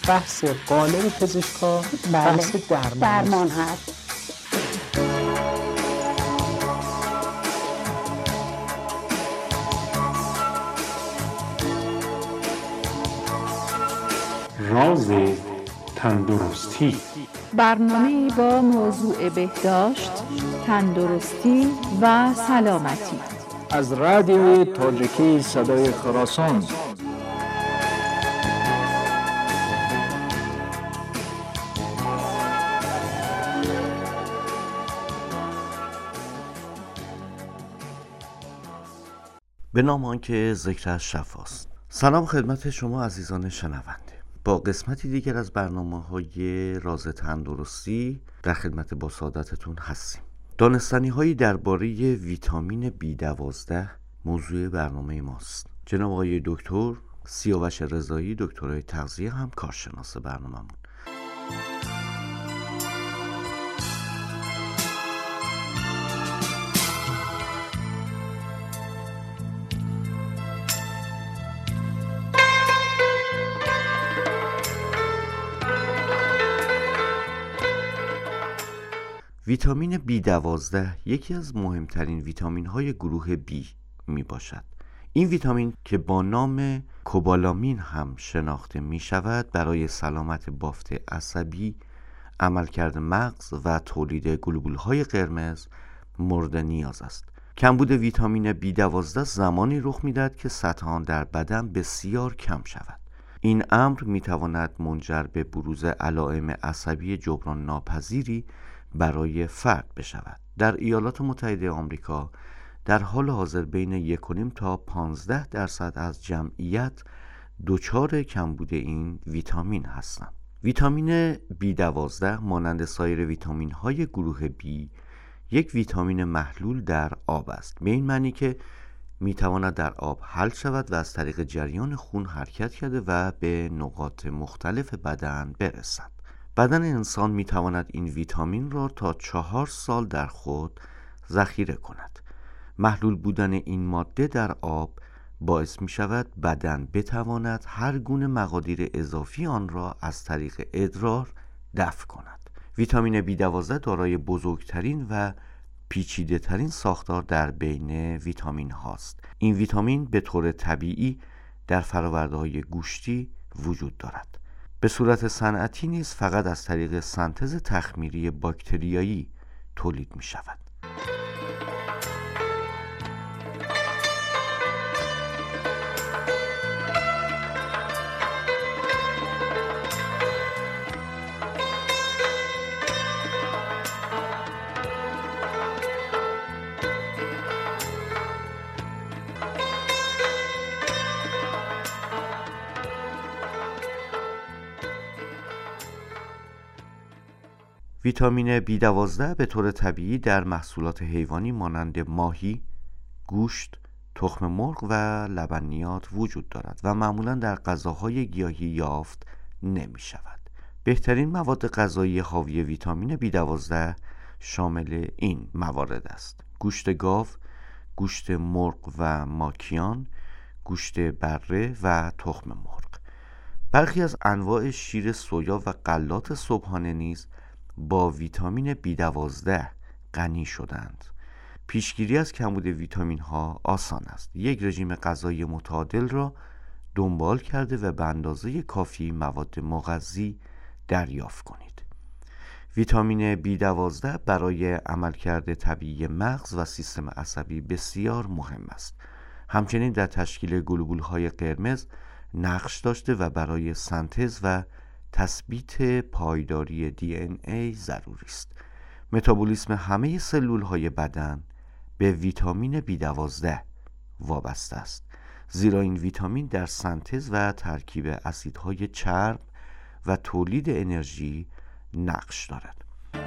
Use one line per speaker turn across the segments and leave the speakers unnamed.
بحث قالب پزشکا بحث
درمان هست.
راز تندرستی،
برنامه با موضوع بهداشت، تندرستی و سلامتی
از رادیو تاجیکی صدای خراسان.
به نام آنکه ذکرش شفاست. سلام خدمت شما عزیزان شنونده. با قسمتی دیگر از برنامه‌های راز تندرستی در خدمت با سعادتتون هستیم. دانستنی‌هایی درباره ویتامین B12 موضوع برنامه ماست. جناب آقای دکتر سیاوش رضایی، دکترای تغذیه، هم کارشناس برنامه‌مون. ویتامین B12 یکی از مهمترین ویتامین های گروه B می باشد. این ویتامین که با نام کوبالامین هم شناخته می شود برای سلامت بافت عصبی، عملکرد مغز و تولید گلبول های قرمز مورد نیاز است. کمبود ویتامین B12 زمانی رخ می دهد که سطح آن در بدن بسیار کم شود. این امر می تواند منجر به بروز علائم عصبی جبران ناپذیری برای فرد بشود. در ایالات متحده آمریکا در حال حاضر بین 1.5 تا 15% از جمعیت دچار کمبود این ویتامین هستند. ویتامین B12 مانند سایر ویتامین های گروه B یک ویتامین محلول در آب است، به این معنی که میتواند در آب حل شود و از طریق جریان خون حرکت کرده و به نقاط مختلف بدن برسد. بدن انسان می تواند این ویتامین را تا 4 سال در خود ذخیره کند. محلول بودن این ماده در آب باعث می شود بدن بتواند هر گونه مقادیر اضافی آن را از طریق ادرار دفع کند. ویتامین B12 دارای بزرگترین و پیچیده ترین ساختار در بین ویتامین هاست. این ویتامین به طور طبیعی در فرآورده های گوشتی وجود دارد. به صورت صنعتی نیز فقط از طریق سنتز تخمیری باکتریایی تولید می شود. ویتامین B12 به طور طبیعی در محصولات حیوانی مانند ماهی، گوشت، تخم مرغ و لبنیات وجود دارد و معمولا در غذاهای گیاهی یافت نمی شود. بهترین مواد غذایی حاوی ویتامین B12 شامل این موارد است: گوشت گاو، گوشت مرغ و ماکیان، گوشت بره و تخم مرغ. برخی از انواع شیر سویا و غلات صبحانه نیز با ویتامین B12 غنی شدند. پیشگیری از کمبود ویتامین ها آسان است. یک رژیم غذایی متعادل را دنبال کرده و به اندازه کافی مواد مغذی دریافت کنید. ویتامین B12 برای عملکرد طبیعی مغز و سیستم عصبی بسیار مهم است. همچنین در تشکیل گلبول های قرمز نقش داشته و برای سنتز و تثبیت پایداری DNA ضروری است. متابولیسم همه سلول های بدن به ویتامین B12 وابسته است، زیرا این ویتامین در سنتز و ترکیب اسیدهای چرب و تولید انرژی نقش دارد.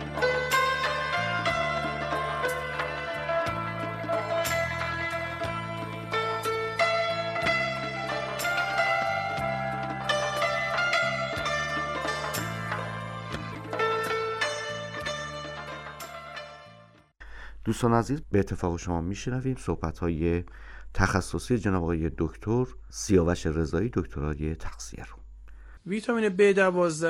دوستان عزیز، به اتفاق شما میشنویم صحبت‌های تخصصی جناب آقای دکتر سیاوش رضایی، دکترای تغذیه رو.
ویتامین B12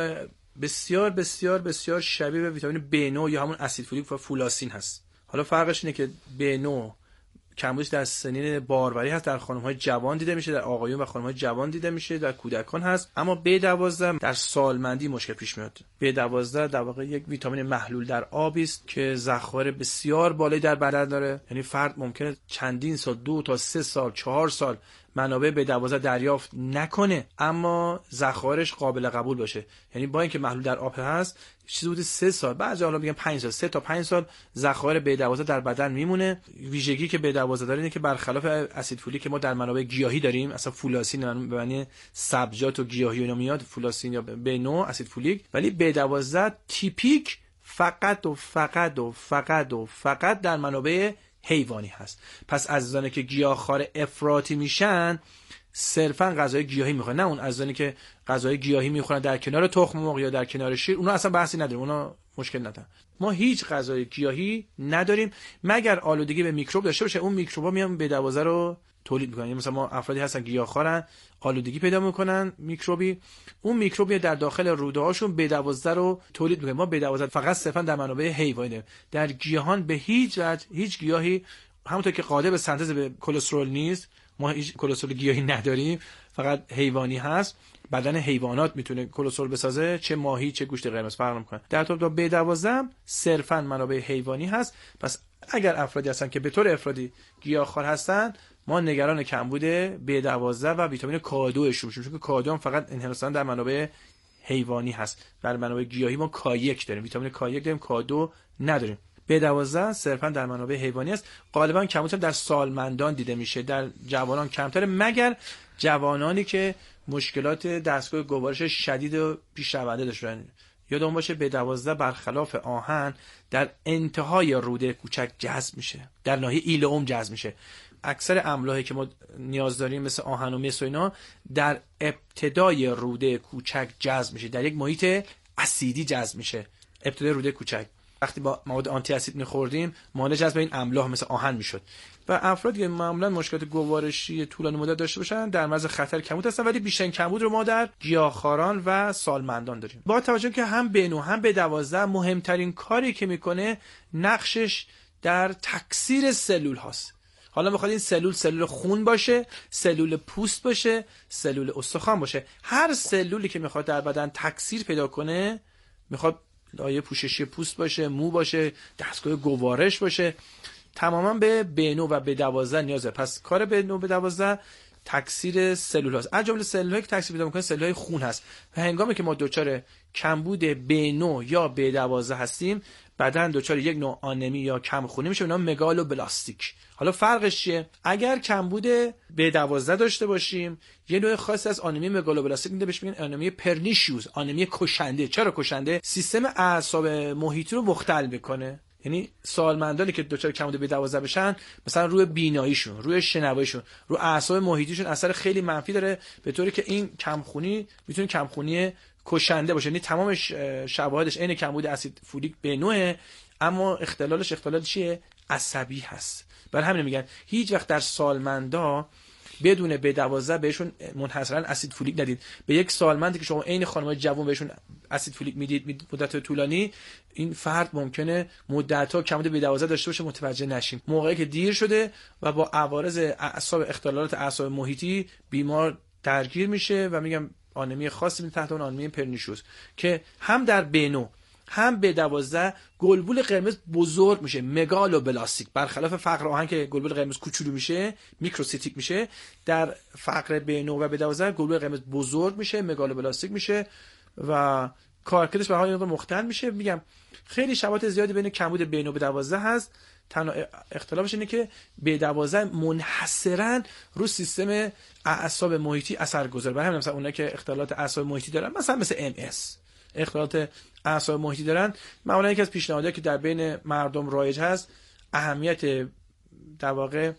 بسیار بسیار بسیار شبیه به ویتامین B9 یا همون اسید فولیک و فولاسین هست. حالا فرقش اینه که B9 کمبودش در سنین باروری هست، در خانم‌های جوان دیده میشه، در آقایون و خانم‌های جوان دیده میشه، در کودکان هست. اما B12 در سالمندی مشکل پیش میاد. B12 در واقع یک ویتامین محلول در آبی است که ذخایر بسیار بالایی در بدن داره. یعنی فرد ممکنه چندین سال، 2 تا 3 سال، 4 سال منابع B12 دریافت نکنه اما ذخایرش قابل قبول باشه. یعنی با اینکه محلول در آب هست، چیزی حدود 3 سال، بعضی حالا میگن 5 سال، 3 تا 5 سال ذخایر B12 در بدن میمونه. ویژگی که B12 داره اینه که برخلاف اسید فولیک که ما در منابع گیاهی داریم، اصلا فولاسین به معنی سبزیجات و گیاهی اینا میاد، فولاسین یا B9 اسید فولیک، ولی B12 تیپیک فقط و فقط و فقط و فقط در منابع حیوانی هست. پس عزیزانی که گیاهخوار افراطی میشن صرفا غذای گیاهی میخورن، نه اون عزیزانی که غذای گیاهی میخورن در کنار تخم مرغ یا در کنار شیر، اونا اصلا بحثی نداریم، اونا مشکل ندارن. ما هیچ غذای گیاهی نداریم مگر آلودگی به میکروب داشته باشه، اون میکروبا میان B12 رو تولید میکنن. مثلا ما افرادی هستن گیاهخوارن، آلودگی پیدا میکنن میکروبی، اون میکروبی در داخل روده هاشون B12 رو تولید میکنه. ما B12 فقط صرفا در منابع حیوانی داریم. در گیاهان به هیچ وجه هیچ گیاهی همونطور که قادر به سنتز به کلسترول نیست، ما هیچ کلسترول گیاهی نداریم، فقط حیوانی هست. بدن حیوانات میتونه کلسترول بسازه، چه ماهی چه گوشت قرمز فرق نمیکنه. در طور B12 صرفا منابع حیوانی هست. پس اگر افرادی هستن که به طور افرادی گیاهخوار هستن، ما نگران کمبود B12 و ویتامین K2 شون میشیم، چون K2 هم فقط انحصارا در منابع حیوانی هست. در منابع گیاهی ما K1 داریم، ویتامین K1 داریم، K2 نداریم. B12 صرفا در منابع حیوانی است. غالبا کمبود در سالمندان دیده میشه، در جوانان کمتره، مگر جوانانی که مشکلات دستگاه گوارش شدید و پیشرونده داشتن. یادمون باشه B12 برخلاف آهن در انتهای روده کوچک جذب میشه، در ناحیه ایلئوم جذب میشه. اکثر املاحی که ما نیاز داریم مثل آهن و مس و اینا در ابتدای روده کوچک جذب میشه، در یک محیط اسیدی جذب میشه، ابتدای روده کوچک. وقتی با مواد آنتی اسید می‌خوردیم، مانع جذب این املاح مثل آهن میشد. و افرادی که معمولا مشکلات گوارشی طولانی مدت داشته باشن در معرض خطر کمبود هستن، ولی بیشترین کمبود رو ما در گیاهخواران و سالمندان داریم. با توجه که هم B9 هم B12 مهمترین کاری که میکنه نقشش در تکثیر سلول هاست. حالا میخواد این سلول خون باشه، سلول پوست باشه، سلول استخوان باشه، هر سلولی که میخواد در بدن تکثیر پیدا کنه، میخواد لایه پوششی پوست باشه، مو باشه، دستگاه گوارش باشه، تماما به B9 و B12 نیازه. پس کار B9 و B12 تکثیر سلول هاست. از جمله سلول هایی که تکثیر پیدا میکنه سلول های خون هست. و هنگامی که ما دچار کمبود B9 یا B12 هستیم، بدن دچار یک نوع آنمی یا کم خونی میشه، به نام مگالوبلاستیک. حالا فرقش چیه؟ اگر کمبود B12 داشته باشیم، یه نوع خاصی از آنمی مگالوبلاستیک میده، بهش میگن آنمی پرنیشیوس، آنمی کشنده. چرا کشنده؟ سیستم اعصاب محیطی رو مختل میکنه. یعنی سالمندانی که دچار کمبود B12 بشن، مثلا روی بیناییشون، روی شنواییشون، رو اعصاب محیطیشون اثر خیلی منفی داره، به طوری که این کمخونی میتونه کمخونی کشنده باشه. یعنی تمام شواهدش عین کمبود اسید فولیک B9، اما اختلالش اختلال چیه؟ عصبی هست. برای همین میگن هیچ وقت در سالمندا بدون B12 بهشون منحصرا اسید فولیک ندید. به یک سالمندی که شما عین خانم‌های جوان بهشون اسید فولیک میدید مدت طولانی، این فرد ممکنه مدت‌ها کمبود B12 داشته باشه، متوجه نشیم. موقعی که دیر شده و با عوارض اعصاب، اختلالات اعصاب محیطی بیمار درگیر میشه و میگم آنمی خاصی میاد تحت اون آنمی پرنیشوس که هم در B9 هم B12 گلبول قرمز بزرگ میشه، مگالوبلاستیک. برخلاف فقر آهن که گلبول قرمز کوچولو میشه، میکروسیتیک میشه، در فقر B9 و B12 گلبول قرمز بزرگ میشه، مگالوبلاستیک میشه و کارکردش به حال مختل میشه. میگم خیلی شباهت زیادی بین کمبود B9 و B12 هست. تنها اختلافش اینه که B12 منحصرا رو سیستم اعصاب محیطی اثر گذاره. برای همین مثلا اونایی که اختلالات اعصاب محیطی دارن، مثل MS، اختلالات اعصاب محیطی دارن، معمولا یکی از پیشنهادهایی که در بین مردم رایج هست، اهمیت در واقع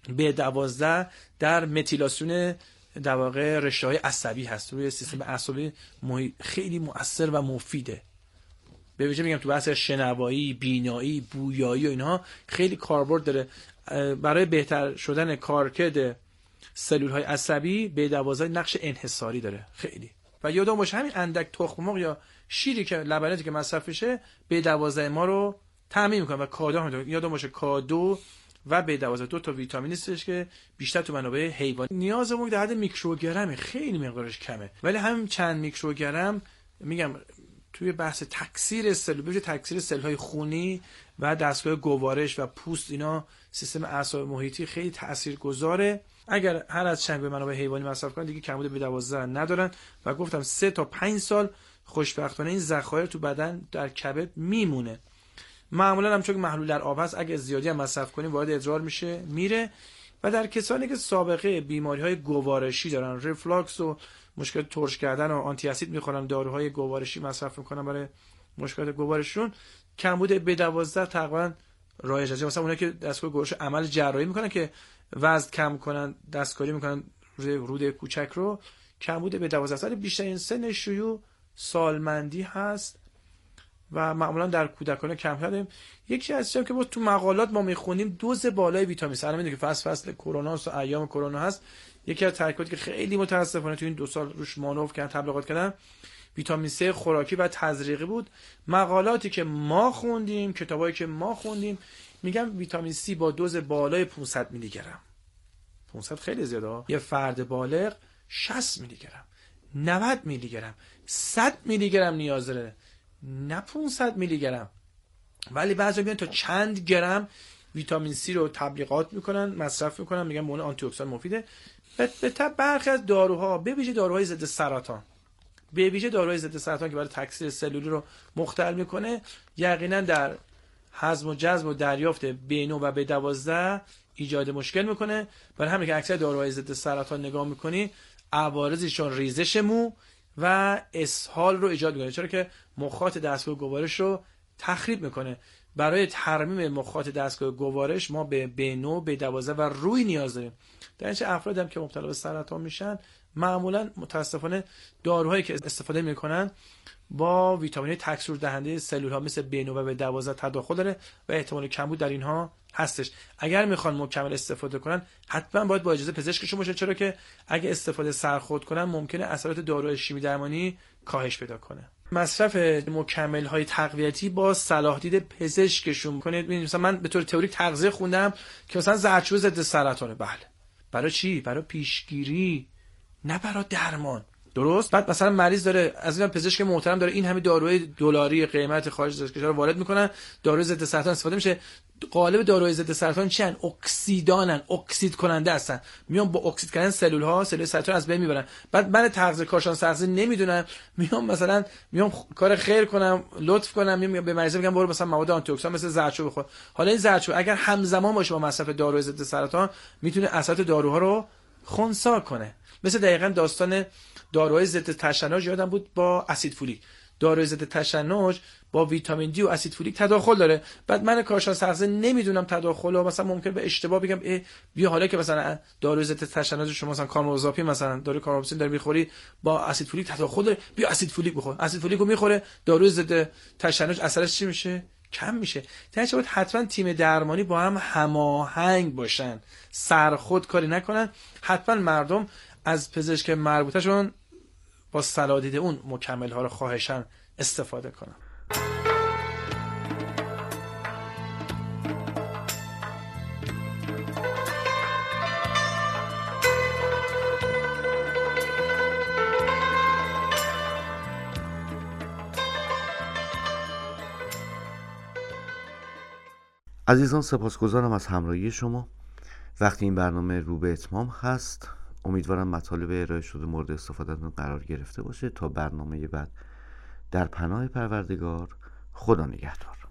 B12 در متیلاسیون در واقع رشته‌های عصبی هست، روی سیستم عصبی خیلی مؤثر و مفیده. به ویژه میگم تو بحث شنوایی، بینایی، بویایی و اینها خیلی کاربرد داره. برای بهتر شدن کارکرد سلول‌های عصبی B12 نقش انحصاری داره خیلی. و یادمون باشه همین اندک تخم مرغ یا شیری که لبنیاتی که مصرف میشه B12 ما رو تامین میکنه و کادو هم یادمون باشه کادو و B12 دو تا ویتامینی هستش که بیشتر تو منابع حیوانی نیازمون در حد میکروگرم، خیلی مقدارش کمه، ولی همین چند میکروگرم میگم توی بحث تکثیر سلول، تکثیر سل‌های خونی و دستگاه گوارش و پوست، اینا سیستم اعصاب محیطی خیلی تاثیرگذاره. اگر هر از چند به منابع حیوانی مصرف کنن دیگه کمبود B12 ندارن و گفتم 3 تا 5 سال خوشبختانه این ذخایر تو بدن در کبد میمونه. معمولا هم چون محلول در آب هست اگه زیادی هم مصرف کنیم وارد ادرار میشه میره. و در کسانی که سابقه بیماری‌های گوارشی دارن، ریفلاکس و مشکل ترش کردن و آنتی اسید میخورن، داروهای گوارشی مصرف میکنن برای مشکلات گوارششون، کمبود B12 تقریبا رایجه. مثلا اونایی که دستگاه گوارش عمل جراحی میکنن که وزن کم کنن، دستکاری میکنن روده کوچک رو، کمبود B12 بیشترین سن شیوع سالمندی هست و معمولا در کودکان کمتر داریم. یکی از چیزایی که ما تو مقالات ما میخونیم دوز بالای ویتامین C، الان میدونید که فصل کرونا و ایام کرونا هست، یکی از ترکیباتی که خیلی متاسفانه تو این 2 سال روش مانور کردن، تبلیغات کردن، ویتامین C خوراکی و تزریقی بود. مقالاتی که ما خوندیم، کتابایی که ما خوندیم میگن ویتامین C با دوز بالای 500 میلی گرم، 500 خیلی زیاده، یه فرد بالغ 60 میلی گرم، 90 میلی گرم، 100 میلی گرم نیاز داره، نه 500 میلی گرم. ولی بعضی میگن تا چند گرم ویتامین C رو تبلیغات میکنن، مصرف میکنن، میگن مون آنتی اکسیدان مفیده. به تبع برخی از داروها، به ویژه داروهای ضد سرطان، به ویژه داروهای ضد سرطان که برای تکثیر سلولی رو مختل میکنه، یقینا در هضم و جذب و دریافت B9 و B12 ایجاد مشکل میکنه. برای همین که اکثر داروهای ضد سرطان نگاه میکنی عوارضشون ریزش مو و اسهال رو ایجاد میکنه، چرا که مخاط دستگاه گوارش رو تخریب میکنه. برای ترمیم مخاط دستگاه گوارش ما به B9 B12 و روی نیاز داریم. در اینچه افرادی هم که مبتلا به سرطان میشن معمولا متاسفانه داروهایی که استفاده میکنن با ویتامین تکثیر دهنده سلول ها مثل B9 و B12 تداخل داره و احتمال کمبود در اینها هستش. اگر میخوان مکمل استفاده کنن حتما باید با اجازه پزشکشون باشه، چرا که اگه استفاده سرخود کنن ممکنه اثرات داروهای شیمی درمانی کاهش پیدا کنه. مصرف مکمل های تقویتی با صلاح دید پزشکشون کنید. مثلا من به طور تئوریک تغذیه خوندم که مثلا زردچوبه ضد سرطانه. بله، برای چی؟ برای پیشگیری، نه برای درمان. درست؟ بعد مثلا مریض داره، از این پزشک محترم داره این همه داروهای دلاری قیمت خارج از کشور وارد میکنن، داروی ضد سرطان استفاده میشه. قالب داروهای ضد سرطان چی ان؟ اکسیدانن، اکسید کننده هستن، میان با اکسید کردن سلول ها سلول سرطان از بین میبرن. بعد من تغذیه کارشناس تغذیه نمیدونم، میام مثلا کار خیر کنم، لطف کنم، میام به مریض میگم برو مثلا مواد آنتی اکسیدان مثل زردچوبه بخور. حالا این زردچوبه اگر همزمان باشه با مصرف داروی ضد سرطان میتونه اثرات داروها رو خنثی کنه. مثل دقیقاً داستان داروهای ضد تشنج یادم بود با اسید فولیک. داروی ضد تشنج با ویتامین دی و اسید فولیک تداخل داره. بعد من کارشناس تغذیه نمیدونم تداخل و مثلا ممکن به اشتباه بگم بیا حالا که مثلا داروی ضد تشنج شما مثلا کارموزاپین، مثلا داروی کارموزاپین داری میخوری با اسید فولیک تداخل داره، بیا اسید فولیک بخور. اسید فولیک رو میخوره، داروی ضد تشنج اثرش چی میشه؟ کم میشه. در باید حتما تیم درمانی با هم هماهنگ باشن، سرخود کاری نکنن. حتما مردم از پزشک مربوطه‌شون با صلاح دید اون مکمل ها رو خواهشاً استفاده کنن.
عزیزان سپاسگزارم از همراهی شما. وقتی این برنامه رو به اتمام هست، امیدوارم مطالب ارائه شده مورد استفادهتون قرار گرفته باشه. تا برنامه بعد، در پناه پروردگار، خدا نگهدار.